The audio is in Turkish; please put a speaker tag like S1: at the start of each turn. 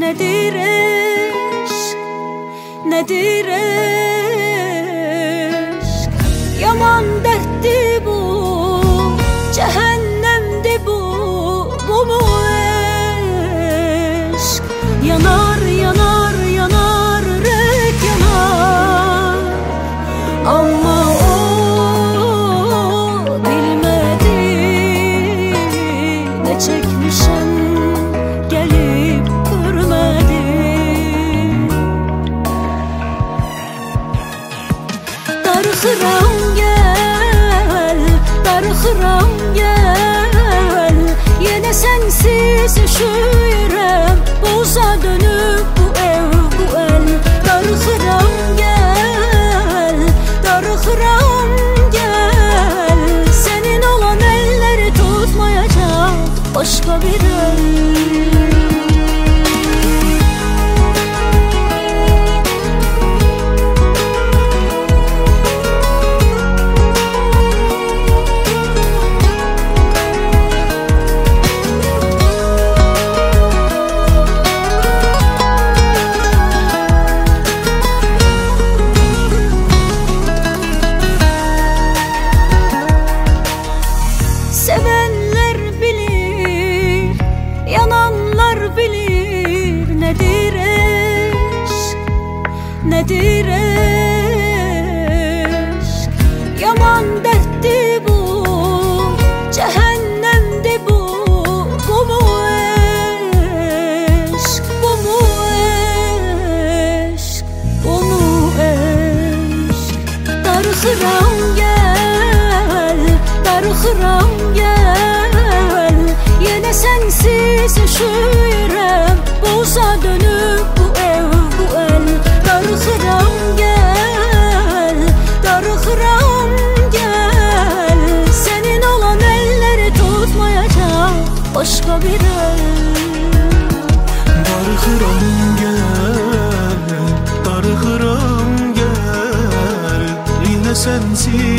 S1: Nedir eşk, nedir eşk? Yaman dertti bu, cehennemdi bu, bu mu eşk? Yanar, yanar, yanar, yürek yanar. Ama o bilmedi ne çekmişem, gelip görmedi. Darıxıram gel, darıxıram gel. Yenə sensiz üşüyürəm, boza dönüb bu ev, bu el. Darıxıram gel, darıxıram gel. Senin olan elleri tutmayacak başka bir el. Sevenler bilir, yananlar bilir. Nedir eşk, nedir eşk? Yaman dertti bu, cehennemdi bu, bu mu eşk? Bu mu eşk, bu mu eşk? Darıxıram gel, darıxıram gel. Yenə sensiz üşüyürəm, boza dönüb bu ev, bu el. Darıxıram gel, darıxıram gel. Senin olan elleri tutmayacak başka bir el.
S2: Darıxıram gel, darıxıram gel. Yine sensiz